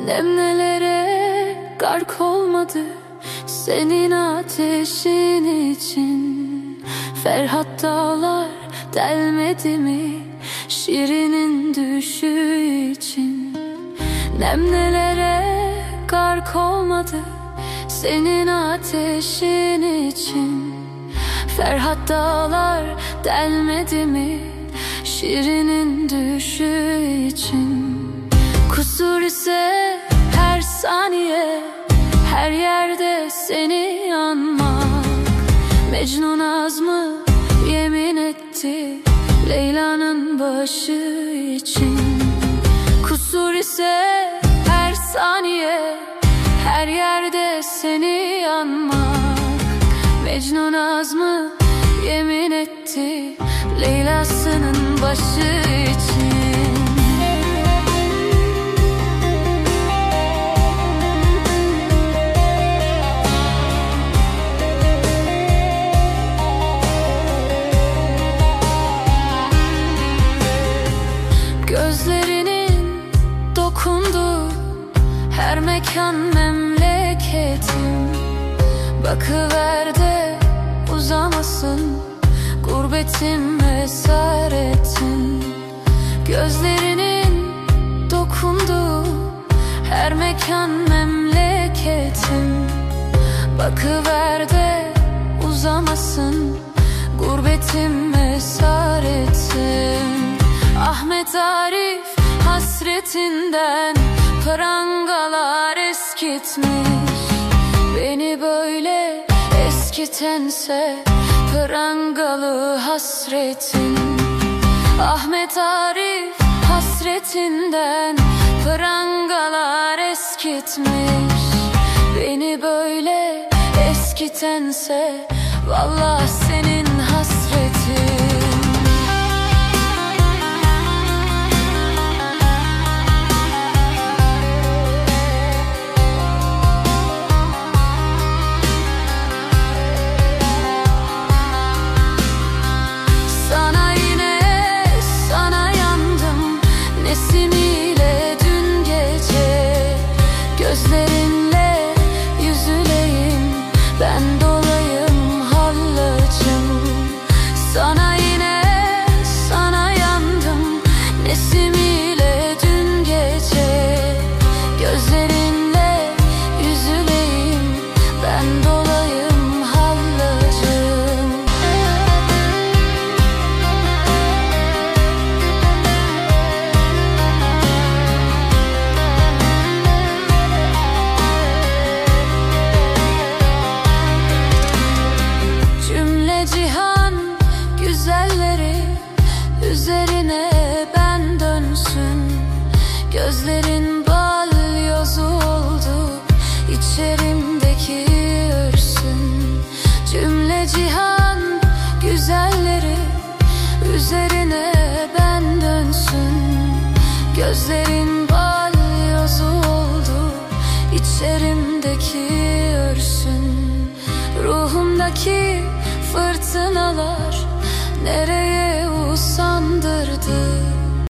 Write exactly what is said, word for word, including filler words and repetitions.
Nemlelere gark olmadı senin ateşin için. Ferhat dağlar delmedi mi Şirin'in düşü için. Nemlelere gark olmadı senin ateşin için. Ferhat dağlar delmedi mi Şirin'in düşü için. Kusur ise her saniye her yerde seni anmak. Mecnun azmı yemin etti Leyla'nın başı için. Kusur ise her saniye her yerde seni anmak. Mecnun azmı yemin etti Leyla'sının başı için. Gözlerinin dokunduğu her mekan memleketim. Bakıver de uzamasın gurbetim esaretin. Gözlerinin dokunduğu her mekan memleketim. Bakıver de uzamasın gurbetim esaretim. Ahmet Arif hasretinden prangalar eskitmiş. Beni böyle eskitense prangalı hasretin. Ahmet Arif hasretinden prangalar eskitmiş. Beni böyle eskitense vallahi senin hasretin. Gözlerinle yüzüleyim, ben dolayım hallacım. Sana yine sana yandım, nesimiyle dün gece. Gözlerinle yüzüleyim, ben dolayım hallacım. Cihan güzelleri üzerine ben dönsün. Gözlerin balyozu oldu içerimdeki örsün. Cümle cihan güzelleri üzerine ben dönsün. Gözlerin balyozu oldu içerimdeki örsün. Ruhumdaki fırtınalar nereye usandırdı?